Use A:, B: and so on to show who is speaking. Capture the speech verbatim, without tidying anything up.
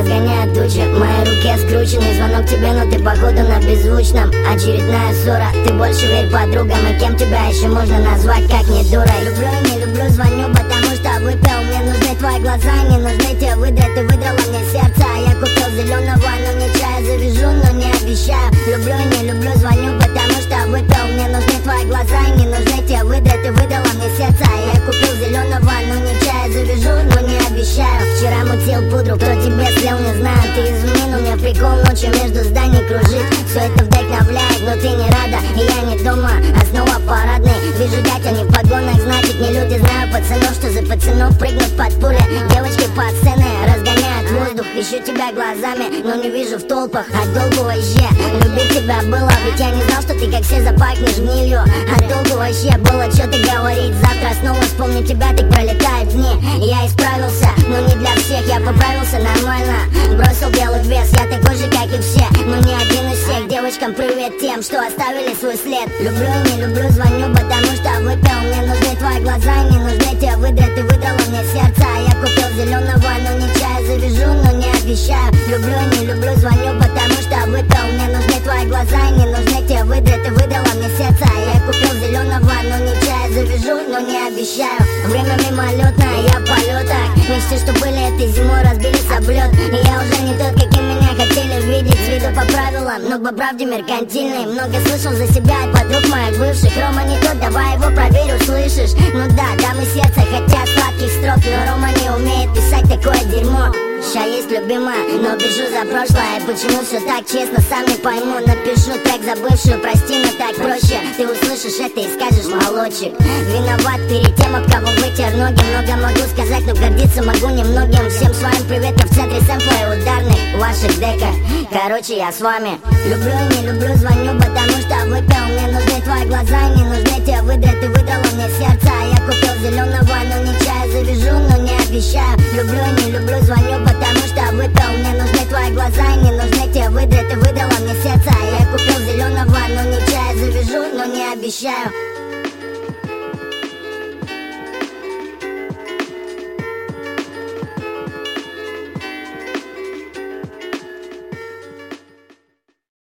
A: разгоняет тучи. В моей руке скрученный звонок тебе, но ты походу на беззвучном. Очередная ссора, ты больше верь подругам. И кем тебя еще можно назвать, как не дурой? Люблю и не люблю, звоню, потому что выпил. Мне нужны твои глаза, не нужны те выдры. Ты выдрала мне сердце, а я купил зеленого. Ну не чая завяжу, но не обещаю. Люблю и не люблю, звоню, потому что выпил. Мне нужны твои глаза, не нужны те выдры. Ты выдрала мне сердце, а я купил зеленого. Ну не чая завяжу, но не обещаю. Вчера мутил пудру, кто тебе слил, не знаю. Ты извини, но мне прикол ночью между зданий кружит. Все это вдохновляет, но ты не рада. И я не дома, а снова парадный. Вижу дядя не в погонах, значит не люди. Знаю пацанов, что за пацанов прыгнут под пули. Девочки по сцене разгоняют воздух. Ищу тебя глазами, но не вижу в толпах. От долгу вообще любить тебя было. Ведь я не знал, что ты как все запахнешь гнилью. От долгу вообще было, что ты говорить. Завтра снова вспомню тебя, так пролетают дни. Я исправился, но не для всех. Я поправился нормально, бросил белый вес. Я такой же, как и все, но не один из всех. Девочкам привет тем, что оставили свой след. Люблю и не люблю, звоню, потому что выпил. Мне нужны твои глаза, не нужны те выдры. Ты выдрала мне сердце, а я купил зеленого. Ну не чая завяжу, но не обещаю. Люблю и не люблю, звоню, потому что выпил. Мне нужны твои глаза, не нужны те выдры. Ты выдрала мне сердце, а я купил зеленого. Ну не чая завяжу, но не обещаю. Время мимолетное, я в полетах. Мечты, что были этой зимой, разбились об лед. И я уже не тот, каким меня хотели видеть. С виду по правилам, но по правде меркантильный. Много слышал за себя от подруг моих бывших. Рома не тот, давай его проверь, услышишь. Ну да, дамы сердца хотят сладких строк, но Рома не умеет писать такое дерьмо. Ща есть любимая, но бежу за прошлое. Почему все так честно, сам не пойму. Напишу трек за бывшую, прости, но так проще. Ты услышишь это и скажешь: молодчик. Виноват перед тем, об кого вытер ноги. Много могу сказать, но гордиться могу немногим. Всем своим приветом в центре сэмпла и ударных ваших дека. Короче, я с вами. Люблю и не люблю, звоню, потому что выпил. Мне нужны твои глаза, не нужны те выдры. Ты выдрала мне сердце, а я купил зеленого. Ну не чая завяжу, но не обещаю. Люблю и не люблю, звоню, потому что выпил. Мне нужны твои глаза, не нужны те выдры. Ты выдрала мне сердце, а я купил зеленого. Ну не чая завяжу, но не обещаю.